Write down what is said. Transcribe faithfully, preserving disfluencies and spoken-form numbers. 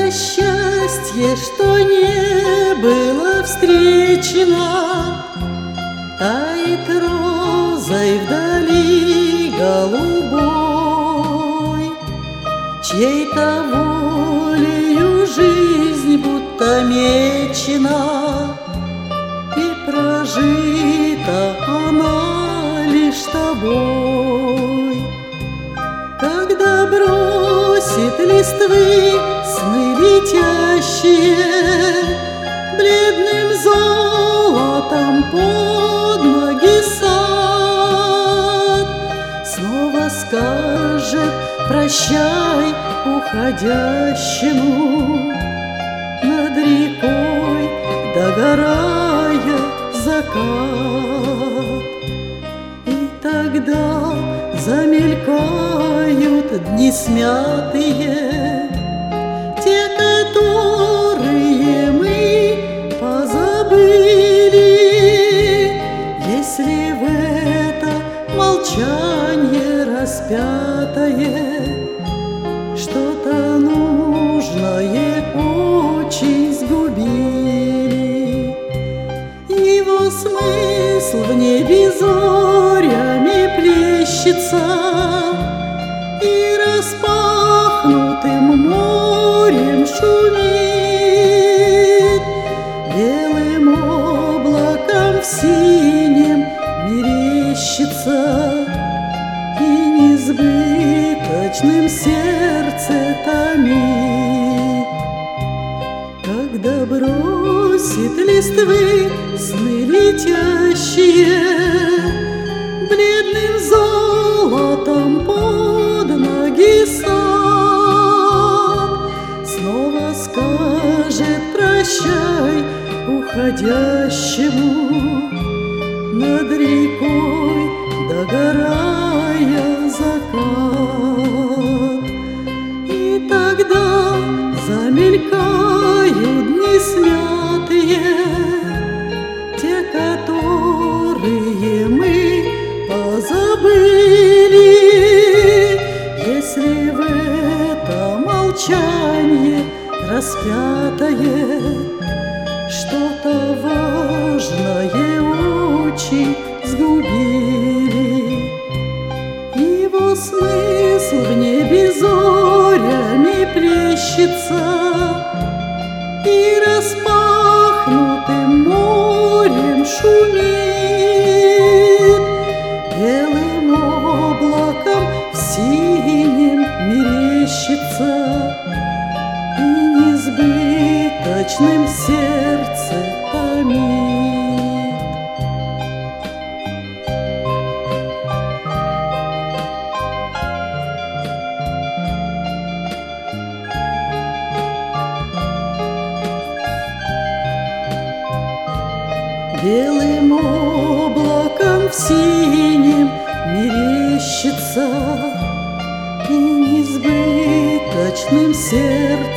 Это счастье, что не было встречено, тает розой вдали голубой, чьей-то волею жизнь будто мечена, и прожита она лишь тобой. Когда бросит листвы сны летящие, бледным золотом под ноги сад, снова скажет прощай уходящему, над рекой догорая закат. И тогда замелькают дни смятые, те, которые мы позабыли, если в это молчание распятое что-то нужное очень сгубили. Его смысл в небе зорями плещется, и распахнутым морем шумит, белым облаком в синем мерещится, и несбыточным сердце томит. Когда бросит листвы сны летящие, бледным золотом под ноги сад, снова скажет прощай уходящему, над рекой догорая закат. И тогда замелькают дни смятые, те, которые мы позабыли, если в это молчание распятое что-то важное очень сгубили. Его смысл в небе зорями плещется, и распахнутым морем шумит, белым облаком в синем мерещится, и несбыточным сердце томит. Белым облаком в синем мерещится, и несбыточным сердцем